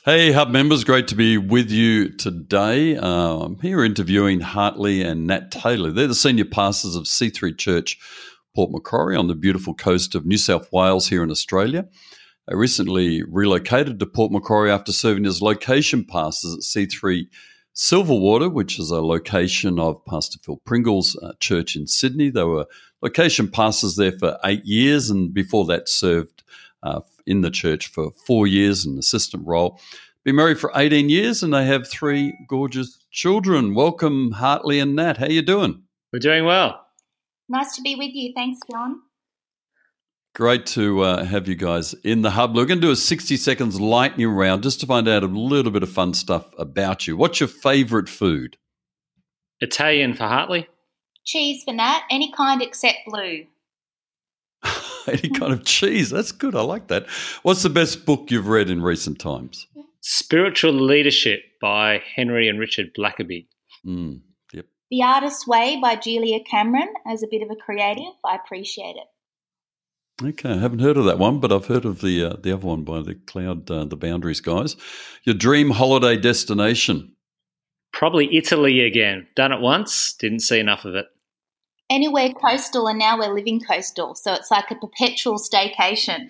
Hey, Hub members, great to be with you today. I'm here interviewing Hartley and Nat Taylor. They're the senior pastors of C3 Church, Port Macquarie, on the beautiful coast of New South Wales here in Australia. They recently relocated to Port Macquarie after serving as location pastors at C3 Silverwater, which is a location of Pastor Phil Pringle's church in Sydney. They were location pastors there for 8 years, and before that served in the church for 4 years in an assistant role. Been married for 18 years, and they have 3 gorgeous children. Welcome, Hartley and Nat. How you doing? We're doing well. Nice to be with you. Thanks, John. Great to have you guys in the hub. We're going to do a 60 seconds lightning round just to find out a little bit of fun stuff about you. What's your favourite food? Italian for Hartley. Cheese for Nat, any kind except blue. Any kind of cheese. That's good. I like that. What's the best book you've read in recent times? Spiritual Leadership by Henry and Richard Blackaby. Yep. The Artist's Way by Julia Cameron. As a bit of a creative, I appreciate it. Okay, I haven't heard of that one, but I've heard of the other one by the Cloud, the Boundaries guys. Your dream holiday destination? Probably Italy again. Done it once, didn't see enough of it. Anywhere coastal, and now we're living coastal, so it's like a perpetual staycation.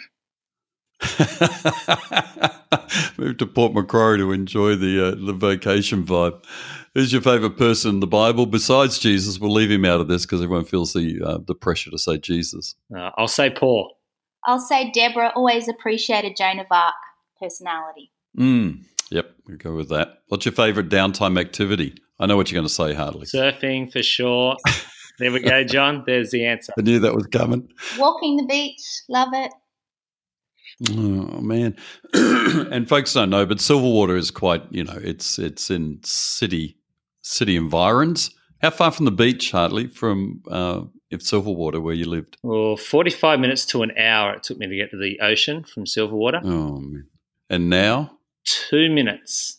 Move to Port Macquarie to enjoy the vacation vibe. Who's your favourite person in the Bible besides Jesus? We'll leave him out of this because everyone feels the pressure to say Jesus. I'll say Paul. I'll say Deborah. Always appreciated Joan of Arc personality. Yep, we'll go with that. What's your favourite downtime activity? I know what you're going to say, Hartley. Surfing for sure. There we go, John. There's the answer. I knew that was coming. Walking the beach. Love it. Oh, man. And folks don't know, but Silverwater is quite, it's in city environs. How far from the beach, Hartley, from Silverwater, where you lived? Well, 45 minutes to an hour it took me to get to the ocean from Silverwater. Oh, man. And now? 2 minutes.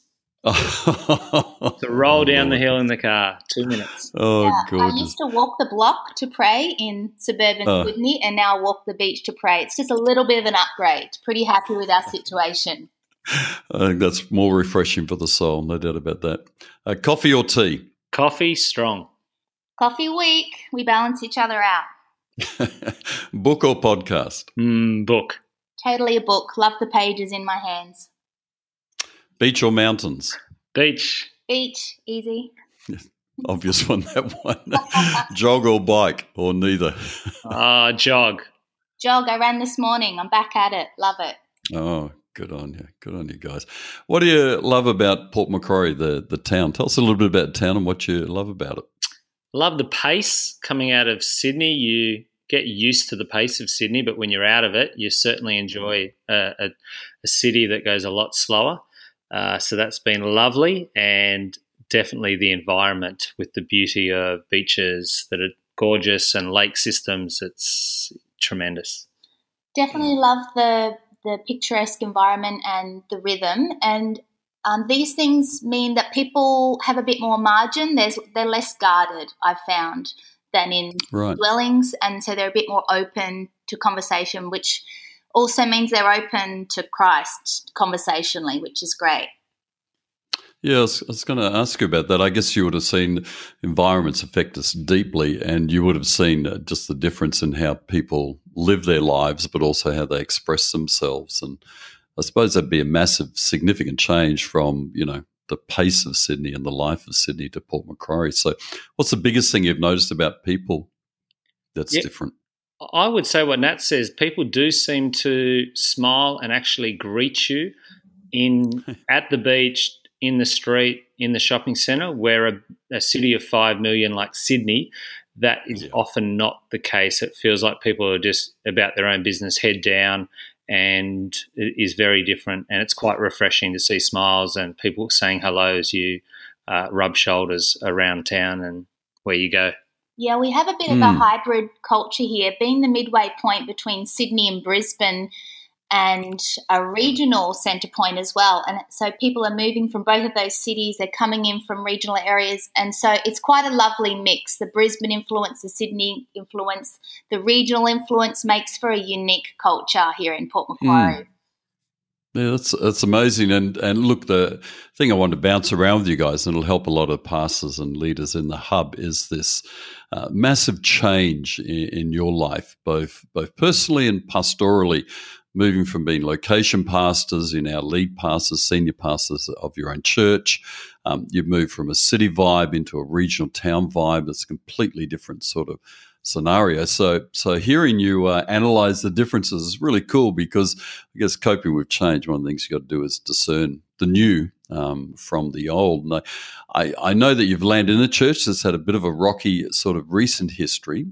To roll down the hill in the car, 2 minutes. Oh, yeah, gorgeous. I used to walk the block to pray in suburban Sydney, and now I walk the beach to pray. It's just a little bit of an upgrade. Pretty happy with our situation. I think that's more refreshing for the soul, no doubt about that. Coffee or tea? Coffee, strong. Coffee weak. We balance each other out. Book or podcast? Book. Totally a book. Love the pages in my hands. Beach or mountains? Beach. Beach, easy. Obvious one, that one. Jog or bike, or neither? Jog. Jog. I ran this morning. I'm back at it. Love it. Oh, good on you. Good on you guys. What do you love about Port Macquarie, the town? Tell us a little bit about the town and what you love about it. Love the pace coming out of Sydney. You get used to the pace of Sydney, but when you're out of it, you certainly enjoy a city that goes a lot slower. So that's been lovely, and definitely the environment with the beauty of beaches that are gorgeous and lake systems. It's tremendous. Definitely love the picturesque environment and the rhythm, and these things mean that people have a bit more margin. They're less guarded, I've found, than in dwellings, and so they're a bit more open to conversation, which also means they're open to Christ conversationally, which is great. Yeah, I was going to ask you about that. I guess you would have seen environments affect us deeply, and you would have seen just the difference in how people live their lives, but also how they express themselves. And I suppose that'd be a massive, significant change from, the pace of Sydney and the life of Sydney to Port Macquarie. So what's the biggest thing you've noticed about people that's different? I would say what Nat says, people do seem to smile and actually greet you at the beach, in the street, in the shopping centre, where a city of 5 million like Sydney, that is often not the case. It feels like people are just about their own business, head down, and it is very different. And it's quite refreshing to see smiles and people saying hello as you rub shoulders around town and where you go. Yeah, we have a bit of a hybrid culture here, being the midway point between Sydney and Brisbane, and a regional centre point as well. And so people are moving from both of those cities. They're coming in from regional areas. And so it's quite a lovely mix. The Brisbane influence, the Sydney influence, the regional influence makes for a unique culture here in Port Macquarie. Yeah, that's amazing. And look, the thing I want to bounce around with you guys, and it'll help a lot of pastors and leaders in the hub, is this massive change in your life, both personally and pastorally, moving from being location pastors, you're now lead pastors, senior pastors of your own church. You've moved from a city vibe into a regional town vibe. That's a completely different sort of scenario. So hearing you analyze the differences is really cool, because I guess coping with change, one of the things you've got to do is discern the new from the old. And I know that you've landed in a church that's had a bit of a rocky sort of recent history.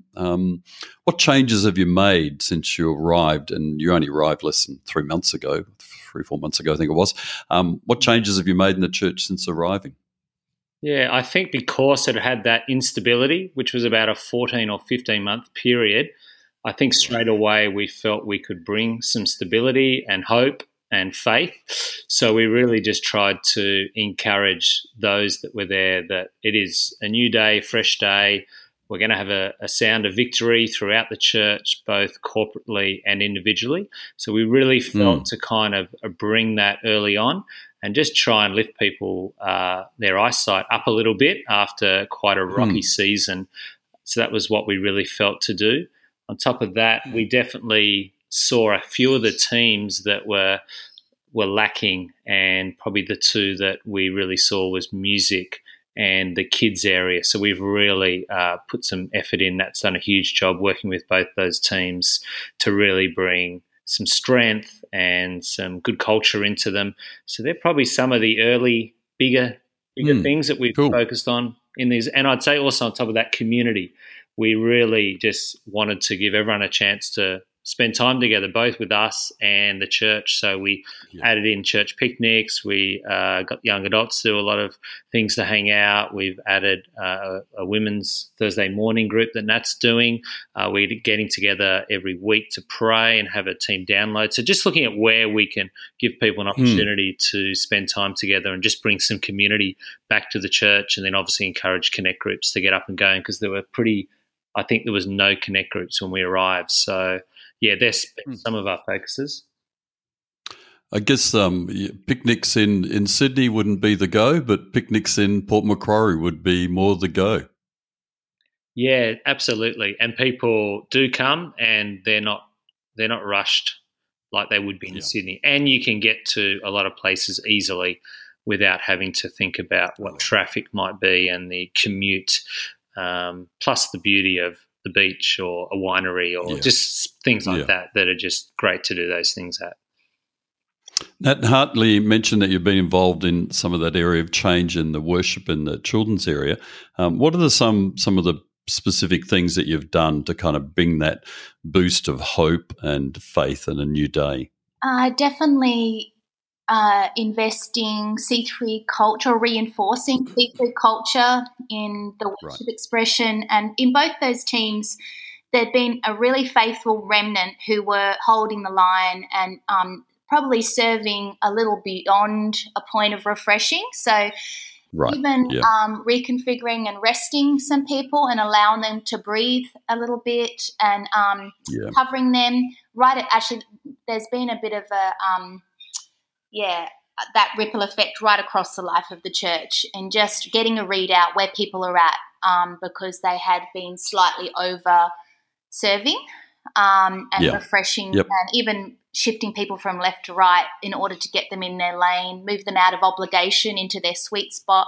What changes have you made since you arrived? And you only arrived less than 3 months ago, 3-4 months ago, I think it was. What changes have you made in the church since arriving? Yeah, I think because it had that instability, which was about a 14 or 15-month period, I think straight away we felt we could bring some stability and hope and faith. So we really just tried to encourage those that were there that it is a new day, fresh day. We're going to have a sound of victory throughout the church, both corporately and individually. So we really felt to kind of bring that early on and just try and lift people, their eyesight up a little bit after quite a rocky season. So that was what we really felt to do. On top of that, we definitely saw a few of the teams that were lacking, and probably the two that we really saw was music and the kids area. So we've really put some effort in. That's done a huge job working with both those teams to really bring some strength and some good culture into them. So they're probably some of the early bigger things that we've focused on in these. And I'd say also on top of that, community. We really just wanted to give everyone a chance to spend time together, both with us and the church. So we added in church picnics. We got young adults to do a lot of things to hang out. We've added a women's Thursday morning group that Nat's doing. We're getting together every week to pray and have a team download. So just looking at where we can give people an opportunity to spend time together and just bring some community back to the church, and then obviously encourage connect groups to get up and going, because I think there was no connect groups when we arrived. So yeah, there's some of our focuses. I guess picnics in Sydney wouldn't be the go, but picnics in Port Macquarie would be more the go. Yeah, absolutely. And people do come, and they're not rushed like they would be in Sydney. And you can get to a lot of places easily without having to think about what traffic might be and the commute, plus the beauty of the beach or a winery or just things like that are just great to do those things at. Nat Hartley mentioned that you've been involved in some of that area of change in the worship in the children's area. What are some of the specific things that you've done to kind of bring that boost of hope and faith in a new day? Definitely investing C3 culture, reinforcing C3 culture in the worship expression. And in both those teams, there'd been a really faithful remnant who were holding the line and probably serving a little beyond a point of refreshing. So reconfiguring and resting some people and allowing them to breathe a little bit, and covering them. There's been a bit of that ripple effect right across the life of the church, and just getting a readout where people are at, because they had been slightly over serving and refreshing, and even shifting people from left to right in order to get them in their lane, move them out of obligation into their sweet spot,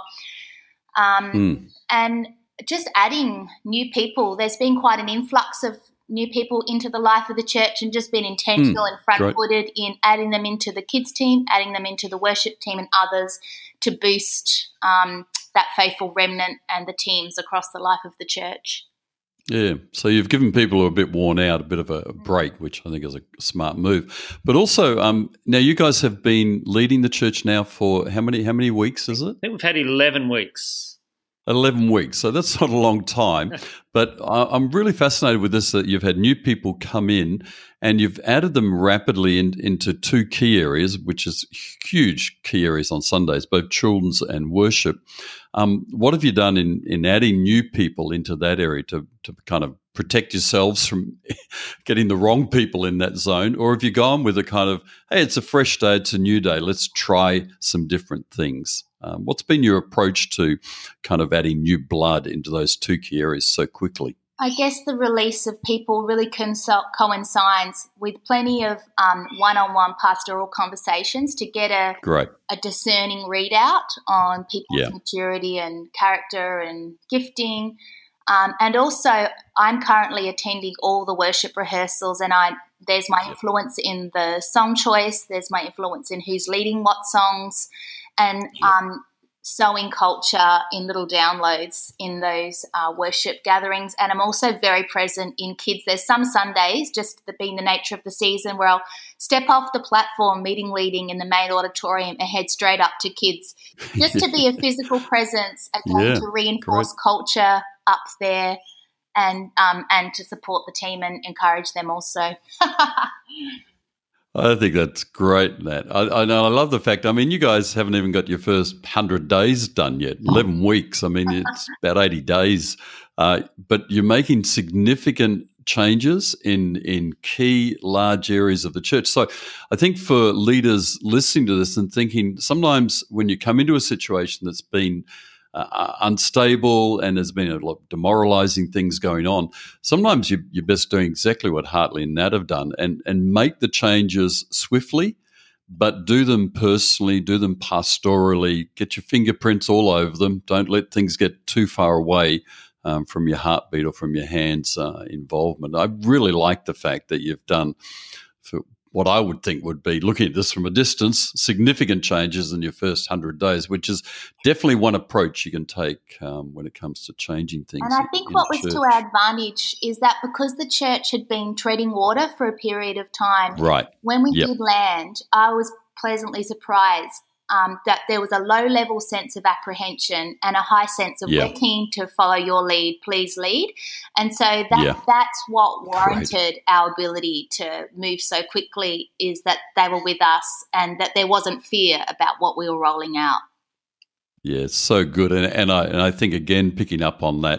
and just adding new people. There's been quite an influx of new people into the life of the church, and just been intentional and front-footed in adding them into the kids team, adding them into the worship team and others to boost that faithful remnant and the teams across the life of the church. Yeah, so you've given people who are a bit worn out a bit of a break, which I think is a smart move. But also, now you guys have been leading the church now for how many weeks is it? I think we've had 11 weeks. 11 weeks, so that's not a long time. But I'm really fascinated with this, that you've had new people come in and you've added them rapidly into two key areas, which is huge key areas on Sundays, both children's and worship. What have you done in adding new people into that area to kind of protect yourselves from getting the wrong people in that zone? Or have you gone with a kind of, hey, it's a fresh day, it's a new day, let's try some different things? What's been your approach to kind of adding new blood into those two key areas so quickly? I guess the release of people really coincides with plenty of one-on-one pastoral conversations to get a discerning readout on people's maturity and character and gifting. And also, I'm currently attending all the worship rehearsals, and there's my influence in the song choice, there's my influence in who's leading what songs, and sowing culture in little downloads in those worship gatherings. And I'm also very present in kids. There's some Sundays, just being the nature of the season, where I'll step off the platform, leading in the main auditorium and head straight up to kids, just to be a physical presence, again, to reinforce culture up there, and to support the team and encourage them also. I think that's great, Nat. I know. I love the fact, I mean, you guys haven't even got your first 100 days done yet, 11 weeks. I mean, it's about 80 days. But you're making significant changes in key large areas of the church. So I think for leaders listening to this and thinking, sometimes when you come into a situation that's been unstable and there's been a lot of demoralizing things going on, sometimes you're best doing exactly what Hartley and Nat have done and make the changes swiftly, but do them personally, do them pastorally, get your fingerprints all over them. Don't let things get too far away from your heartbeat or from your hands involvement. I really like the fact that you've done, for what I would think would be, looking at this from a distance, significant changes in your first 100 days, which is definitely one approach you can take when it comes to changing things. And I think what was to our advantage is that because the church had been treading water for a period of time, when we did land, I was pleasantly surprised that there was a low-level sense of apprehension and a high sense of we're keen to follow your lead, please lead. And so that's what warranted our ability to move so quickly, is that they were with us and that there wasn't fear about what we were rolling out. Yeah, it's so good, and I think, again, picking up on that,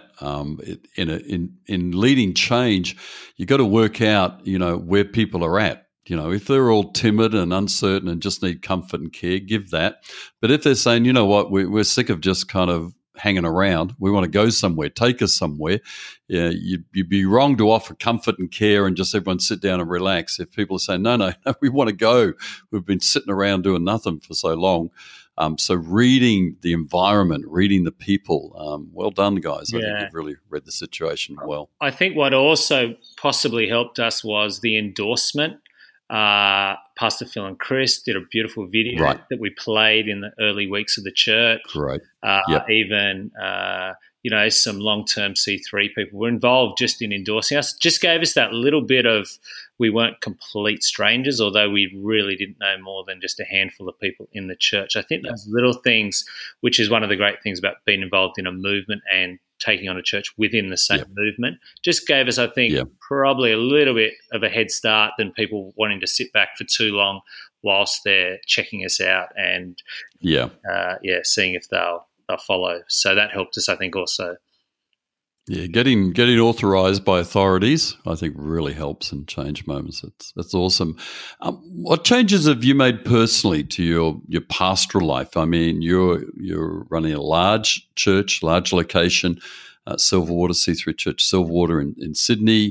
in leading change, you got to work out, where people are at. If they're all timid and uncertain and just need comfort and care, give that. But if they're saying, you know what, we're sick of just kind of hanging around, we want to go somewhere, take us somewhere, you'd be wrong to offer comfort and care and just everyone sit down and relax. If people are saying, no, we want to go, we've been sitting around doing nothing for so long. So reading the environment, reading the people, well done, guys. I think you've really read the situation well. I think what also possibly helped us was the endorsement. Pastor Phil and Chris did a beautiful video that we played in the early weeks of the church. Right. Even some long-term C3 people were involved just in endorsing us. Just gave us that little bit of, we weren't complete strangers, although we really didn't know more than just a handful of people in the church. I think those little things, which is one of the great things about being involved in a movement and taking on a church within the same movement, just gave us, I think, probably a little bit of a head start than people wanting to sit back for too long whilst they're checking us out and seeing if they'll follow. So that helped us, I think, also. Yeah, getting authorised by authorities, I think, really helps in change moments. That's awesome. What changes have you made personally to your pastoral life? I mean, you're running a large church, large location, Silverwater C3 Church, Silverwater in Sydney,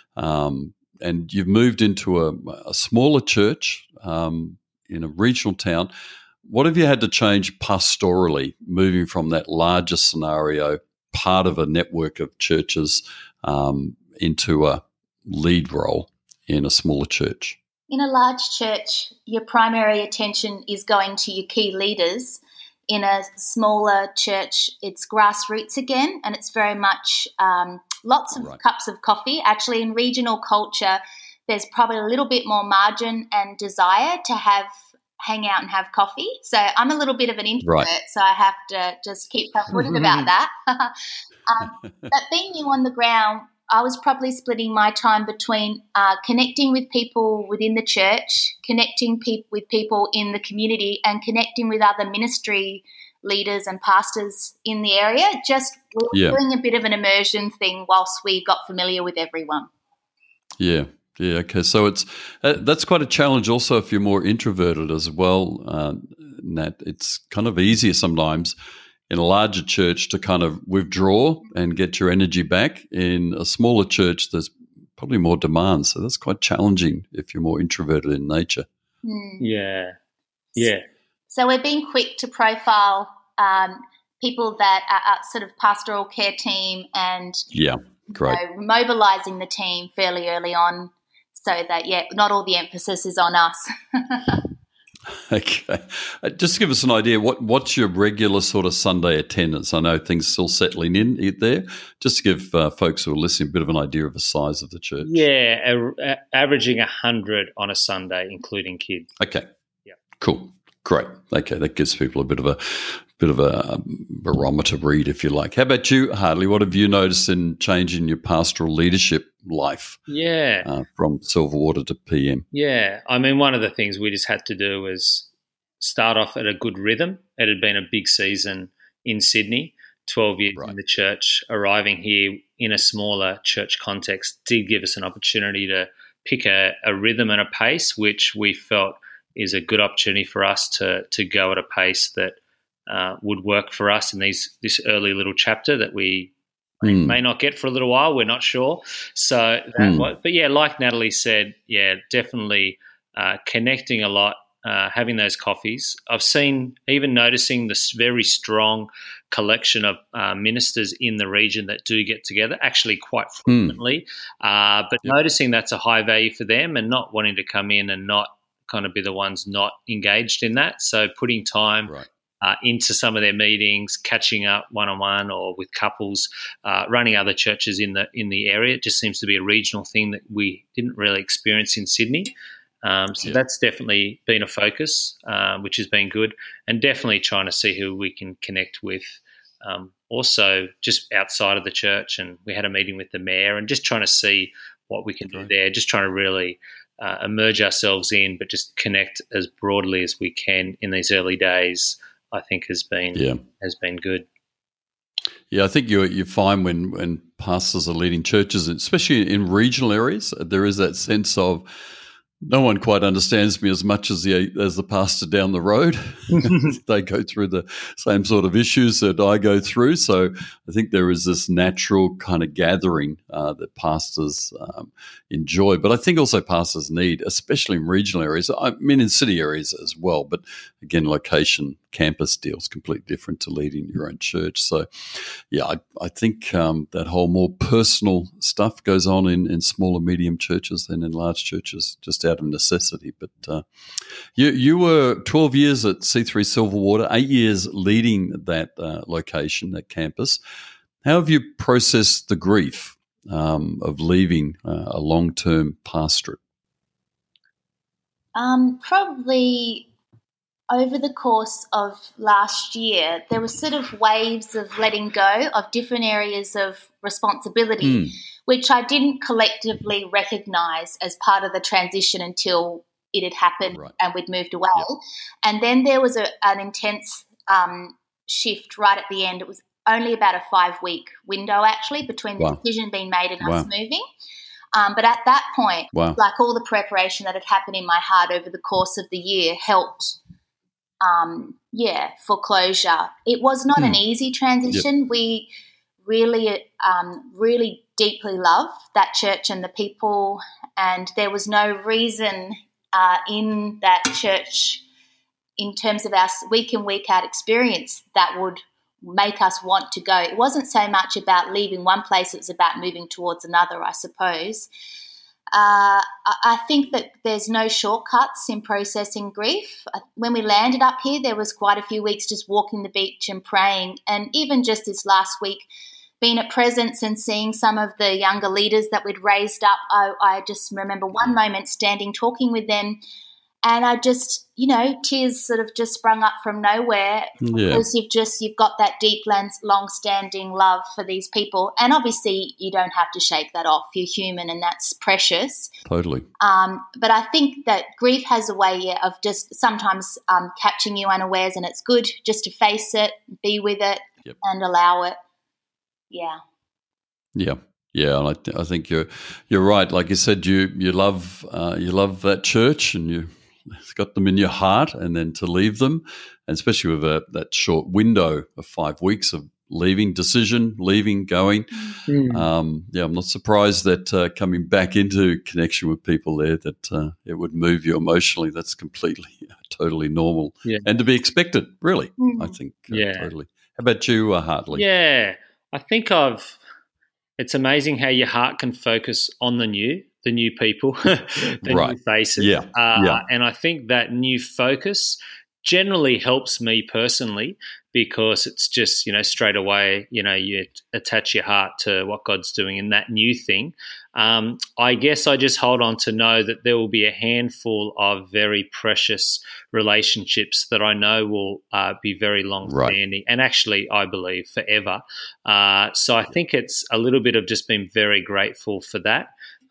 and you've moved into a smaller church in a regional town. What have you had to change pastorally, moving from that larger scenario, part of a network of churches, into a lead role in a smaller church? In a large church, your primary attention is going to your key leaders. In a smaller church, it's grassroots again, and it's very much lots of cups of coffee. Actually, in regional culture, there's probably a little bit more margin and desire to hang out and have coffee. So I'm a little bit of an introvert, so I have to just keep self-footed about that. But being new on the ground, I was probably splitting my time between connecting with people within the church, connecting with people in the community, and connecting with other ministry leaders and pastors in the area. Just doing a bit of an immersion thing whilst we got familiar with everyone. Yeah. Yeah, okay. So it's that's quite a challenge also if you're more introverted as well, Nat. It's kind of easier sometimes in a larger church to kind of withdraw and get your energy back. In a smaller church, there's probably more demand. So that's quite challenging if you're more introverted in nature. Yeah. Yeah. So we're being quick to profile people that are sort of pastoral care team and great. Mobilising the team fairly early on so that, not all the emphasis is on us. Okay. Just to give us an idea, what's your regular sort of Sunday attendance? I know things are still settling in there. Just to give folks who are listening a bit of an idea of the size of the church. Yeah, averaging 100 on a Sunday, including kids. Okay. Yeah. Cool. Great. Okay, that gives people a bit of a barometer read, if you like. How about you, Hartley? What have you noticed in changing your pastoral leadership life? Yeah. From Silverwater to PM. Yeah. I mean, one of the things we just had to do was start off at a good rhythm. It had been a big season in Sydney, 12 years in the church. Arriving here in a smaller church context did give us an opportunity to pick a rhythm and a pace, which we felt is a good opportunity for us to go at a pace that would work for us in this early little chapter that we may not get for a little while. We're not sure. So, but yeah, like Natalie said, definitely connecting a lot, having those coffees. I've seen, even noticing this very strong collection of ministers in the region that do get together, actually quite frequently, but noticing that's a high value for them and not wanting to come in and not kind of be the ones not engaged in that. So putting time into some of their meetings, catching up one-on-one or with couples, running other churches in the area. It just seems to be a regional thing that we didn't really experience in Sydney. So that's definitely been a focus, which has been good, and definitely trying to see who we can connect with. Also just outside of the church, and we had a meeting with the mayor and just trying to see what we can do there, just trying to really emerge ourselves in, but just connect as broadly as we can in these early days, I think has been good. Yeah, I think you find when pastors are leading churches, especially in regional areas, there is that sense of no one quite understands me as much as the pastor down the road. They go through the same sort of issues that I go through. So I think there is this natural kind of gathering that pastors enjoy. But I think also pastors need, especially in regional areas, I mean in city areas as well. But again, location, campus deals completely different to leading your own church. So yeah, I think that whole more personal stuff goes on in smaller, medium churches than in large churches, just out of necessity. But you were 12 years at C3 Silverwater, 8 years leading that location, that campus. How have you processed the grief of leaving a long-term pastorate? Probably over the course of last year, there were sort of waves of letting go of different areas of responsibility, which I didn't collectively recognise as part of the transition until it had happened and we'd moved away. Yep. And then there was an intense shift right at the end. It was only about a 5-week window, actually, between the decision being made and us moving. But at that point, like all the preparation that had happened in my heart over the course of the year helped for closure. It was not an easy transition. Yep. We really, really deeply loved that church and the people, and there was no reason in that church in terms of our week in, week out experience that would make us want to go. It wasn't so much about leaving one place, it was about moving towards another, I suppose. I think that there's no shortcuts in processing grief. When we landed up here, there was quite a few weeks just walking the beach and praying, and even just this last week, being at Presence and seeing some of the younger leaders that we'd raised up, I just remember one moment standing talking with them And I just, tears sort of just sprung up from nowhere because you've got that deep, long-standing love for these people. And obviously you don't have to shake that off. You're human and that's precious. Totally. But I think that grief has a way of just sometimes catching you unawares, and it's good just to face it, be with it, and allow it. Yeah. Yeah. Yeah, and I think you're right. Like you said, you love that church, and you've got them in your heart, and then to leave them, and especially with that short window of 5 weeks of leaving, going. I'm not surprised that coming back into connection with people there, that it would move you emotionally. That's completely, totally normal, and to be expected, really. I think totally. How about you, Hartley? Yeah, I think it's amazing how your heart can focus on the new people, the new faces. And I think that new focus generally helps me personally, because it's just, straight away, you attach your heart to what God's doing in that new thing. I guess I just hold on to know that there will be a handful of very precious relationships that I know will be very long-standing, and actually, I believe, forever. So I think it's a little bit of just being very grateful for that.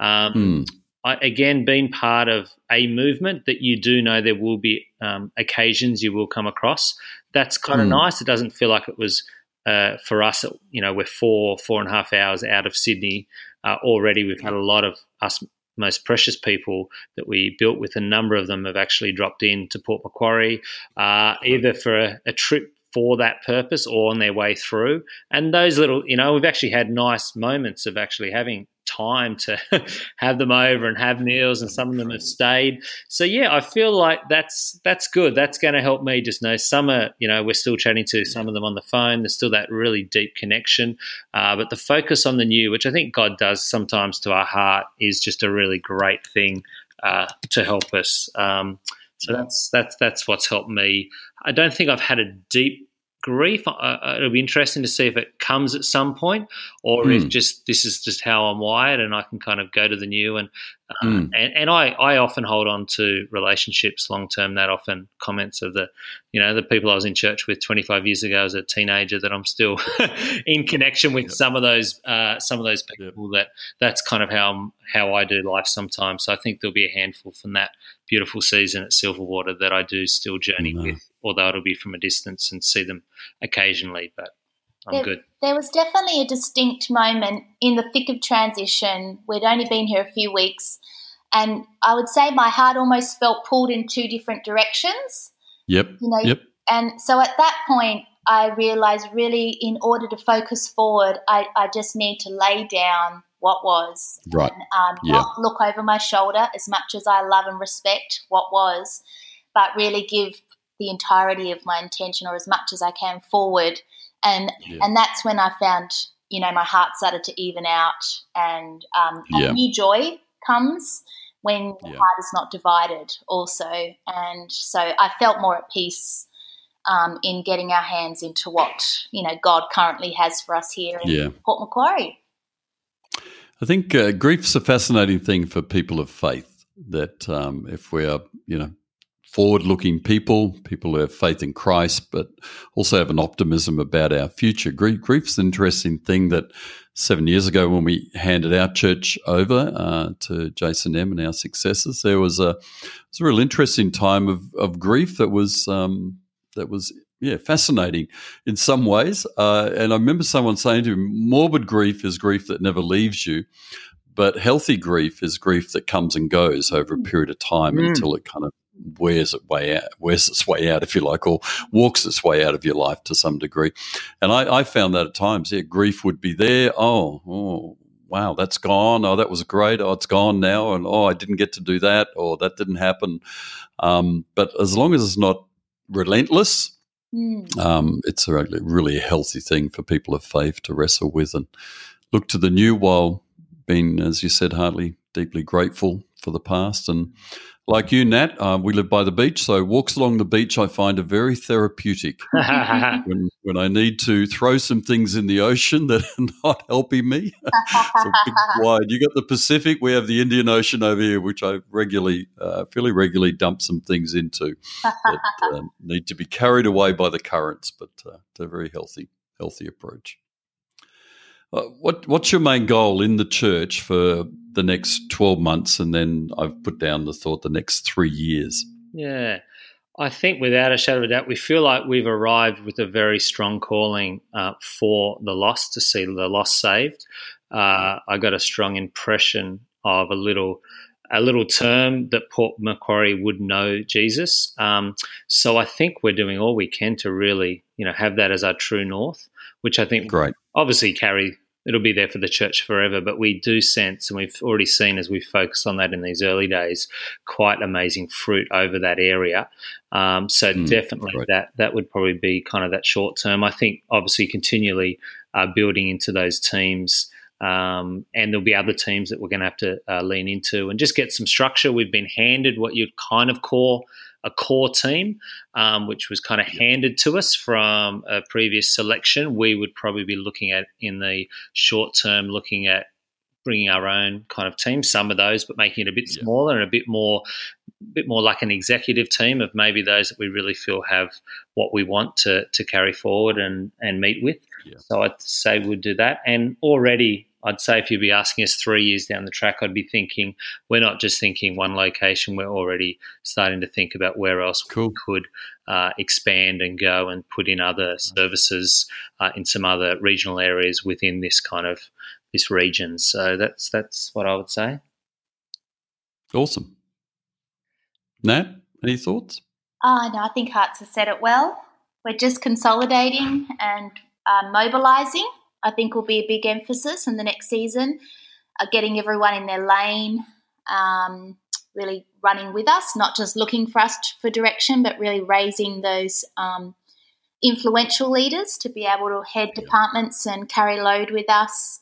Again, being part of a movement that you do know there will be occasions you will come across. That's kind of nice. It doesn't feel like it was for us. We're 4.5 hours out of Sydney already. We've had a lot of us most precious people that we built with. A number of them have actually dropped in to Port Macquarie, either for a trip for that purpose or on their way through. And those little, we've actually had nice moments of actually having time to have them over and have meals, and some of them have stayed. So I feel like that's good. That's going to help me just know some are, we're still chatting to some of them on the phone. There's still that really deep connection. But the focus on the new, which I think God does sometimes to our heart, is just a really great thing to help us. So that's what's helped me. I don't think I've had a deep grief. It'll be interesting to see if it comes at some point, or if this is just how I'm wired, and I can kind of go to the new. And I often hold on to relationships long term. That often comments of the people I was in church with 25 years ago as a teenager, that I'm still in connection with some of those people. That's kind of how I do life sometimes. So I think there'll be a handful from that beautiful season at Silverwater that I do still journey with, although it'll be from a distance and see them occasionally, but I'm good. There was definitely a distinct moment in the thick of transition. We'd only been here a few weeks, and I would say my heart almost felt pulled in two different directions. Yep. And so at that point, I realised really, in order to focus forward, I just need to lay down what was, right, and not look over my shoulder as much as I love and respect what was, but really give the entirety of my intention, or as much as I can, forward. And that's when I found, my heart started to even out, and new joy comes when the heart is not divided also. And so I felt more at peace in getting our hands into what, God currently has for us here in Port Macquarie. I think grief's a fascinating thing for people of faith, that if we are, forward-looking people who have faith in Christ, but also have an optimism about our future. Grief's an interesting thing that 7 years ago, when we handed our church over to Jason M and our successors, there was a real interesting time of grief that was fascinating in some ways. And I remember someone saying to me, morbid grief is grief that never leaves you, but healthy grief is grief that comes and goes over a period of time until it kind of wears its way out, if you like, or walks its way out of your life to some degree. And I found that at times, grief would be there. Oh, wow, that's gone. Oh, that was great. Oh, it's gone now. And I didn't get to do that, or that didn't happen. But as long as it's not relentless, it's a really healthy thing for people of faith to wrestle with and look to the new, while being, as you said, Hartley, deeply grateful for the past. And like you, Nat, we live by the beach, so walks along the beach I find are very therapeutic. When I need to throw some things in the ocean that are not helping me. So big, wide. You got the Pacific, we have the Indian Ocean over here, which I fairly regularly dump some things into that need to be carried away by the currents, but it's a very healthy approach. What's your main goal in the church for the next 12 months, and then I've put down the thought the next 3 years? Yeah, I think without a shadow of a doubt, we feel like we've arrived with a very strong calling for the lost, to see the lost saved. I got a strong impression of a little term that Port Macquarie would know Jesus. So I think we're doing all we can to really, have that as our true north, which I think Great. Obviously it'll be there for the church forever, but we do sense, and we've already seen as we focus on that in these early days, quite amazing fruit over that area. So definitely right. that would probably be kind of that short term. I think obviously continually building into those teams, and there'll be other teams that we're going to have to lean into and just get some structure. We've been handed what you'd kind of call a core team, which was kind of handed to us from a previous selection. We would probably be looking at, in the short term, looking at bringing our own kind of team, some of those, but making it a bit smaller and a bit more like an executive team of maybe those that we really feel have what we want to carry forward and meet with. Yeah. So I'd say we'd do that. And already, I'd say if you'd be asking us 3 years down the track, I'd be thinking we're not just thinking one location. We're already starting to think about where else we could expand and go and put in other services in some other regional areas within this region. So that's what I would say. Awesome. Nat, any thoughts? Oh, no, I think Hearts has said it well. We're just consolidating and mobilising. I think will be a big emphasis in the next season, getting everyone in their lane, really running with us, not just looking for us for direction, but really raising those influential leaders to be able to head departments and carry load with us.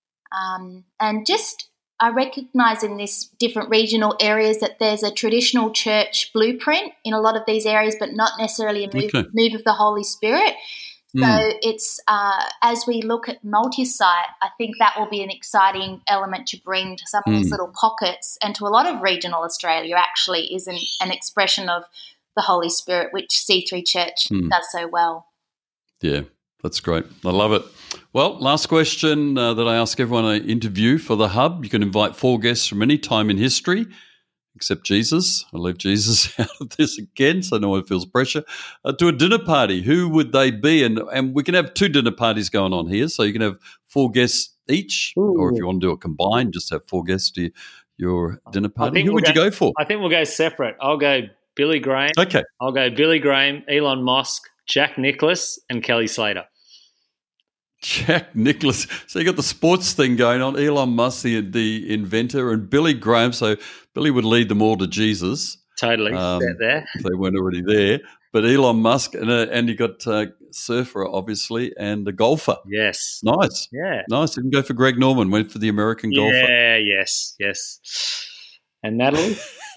And just I recognise in these different regional areas that there's a traditional church blueprint in a lot of these areas, but not necessarily a move of the Holy Spirit. So it's as we look at multi-site, I think that will be an exciting element to bring to some of these little pockets, and to a lot of regional Australia actually is an expression of the Holy Spirit, which C3 Church does so well. Yeah, that's great. I love it. Well, last question that I ask everyone I interview for the Hub. You can invite 4 guests from any time in history, except Jesus. I leave Jesus out of this again, so no one feels pressure. To a dinner party, who would they be? And we can have 2 dinner parties going on here, so you can have 4 guests each, or if you want to do it combined, just have 4 guests to your dinner party. Who would you go for? I think we'll go separate. I'll go Billy Graham. Okay. I'll go Billy Graham, Elon Musk, Jack Nicklaus, and Kelly Slater. Jack Nicklaus. So you got the sports thing going on. Elon Musk, the inventor, and Billy Graham. So Billy would lead them all to Jesus. Totally. There. If they weren't already there. But Elon Musk, and you got surfer, obviously, and a golfer. Yes. Nice. Yeah. Nice. Didn't go for Greg Norman. Went for the American golfer. Yeah, yes. And Natalie?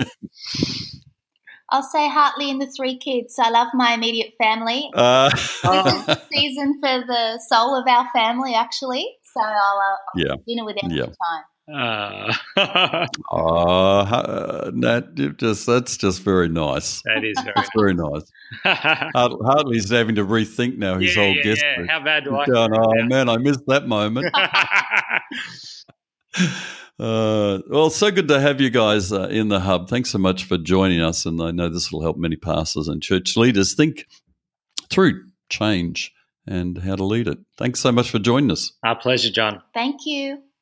I'll say Hartley and the 3 kids. I love my immediate family. This is the season for the soul of our family, actually. So I'll have dinner with them all the time. That's just very nice. That is very nice. Hartley's having to rethink now his whole guest. Yeah. How bad do I? Man, I missed that moment. Well, so good to have you guys in the Hub. Thanks so much for joining us, and I know this will help many pastors and church leaders think through change and how to lead it. Thanks so much for joining us. Our pleasure, John. Thank you.